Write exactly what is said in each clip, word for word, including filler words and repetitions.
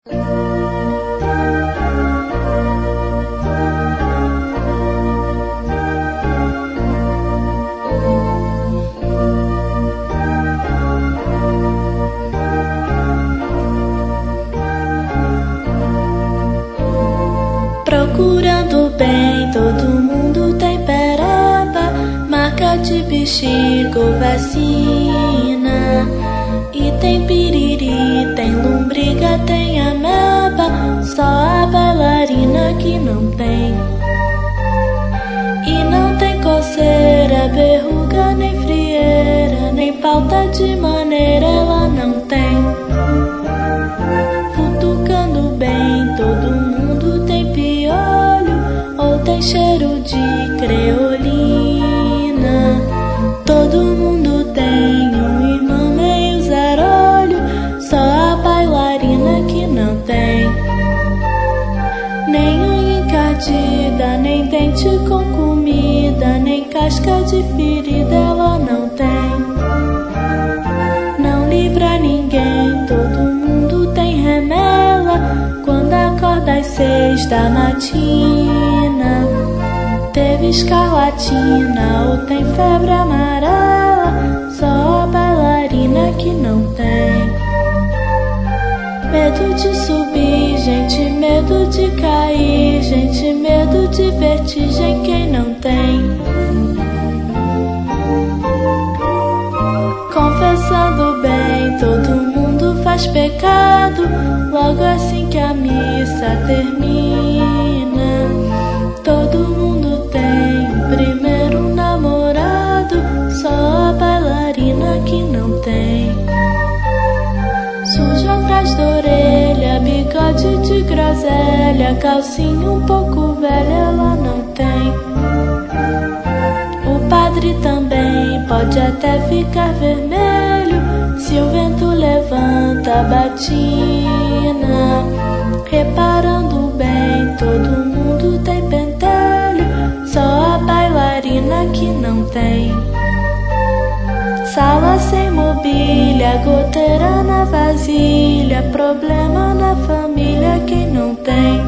Procurando bem, todo mundo tem pereba, marca de bexiga ou vacina. E tem piriri, tem lombriga, tem ameba, só a bailarina que não tem. E não tem coceira, berruga, nem frieira, nem falta de maneira ela não tem. Futucando bem, todo mundo tem piolho, ou tem cheiro de creolina. Todo mundo tem um irmão meio zarolho, só a bailarina que não tem. Nem unha encardida, nem dente com comida, nem casca de ferida ela não tem. Não livra ninguém, todo mundo tem remela, quando acorda às seis da matina. Teve escarlatina ou tem febre amarela, só a bailarina que não tem. Medo de subir, gente, medo de cair, gente, medo de vertigem, quem não tem? Confessando bem, todo mundo faz pecado, logo assim que a missa termina. Todo mundo tem um primeiro namorado, só a bailarina que não tem. Sujo atrás da orelha, bigode de groselha, calcinha um pouco velha ela não tem. O padre também pode até ficar vermelho, se o vento levanta a batina. Reparando bem, todo mundo tem pentelho, só a bailarina que não tem. Sala sem mobília, goteira na vasilha, problema na família, quem não tem?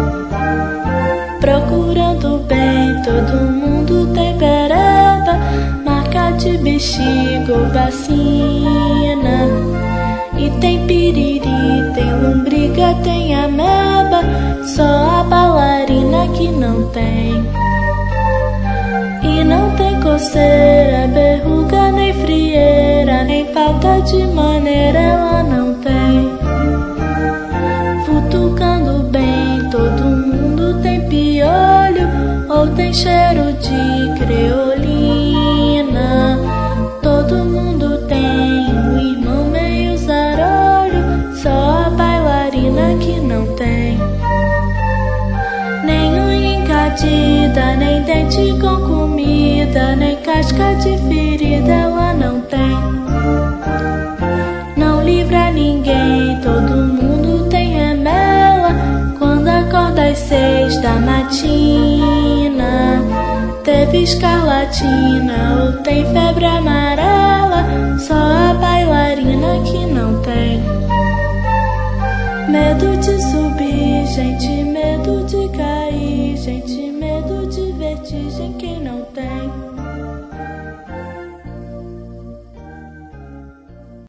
Procurando bem, todo mundo tem pereba, marca de bexiga ou vacina. E tem piriri, tem lombriga, tem ameba, só a bailarina que não tem. E não tem coceira, berruga, nem frieira, nem falta de maneira ela não tem. Futucando bem, todo mundo tem piolho, ou tem cheiro de creolina. Todo mundo tem um irmão meio zarolho, só a bailarina que não tem. Nem unha encardida, nem dente com comida, nem casca de ferida ela não tem. Não livra ninguém, todo mundo tem remela, quando acorda às seis da matina. Teve escarlatina ou tem febre amarela, só a bailarina que não tem. Medo de subir, gente, medo de cair.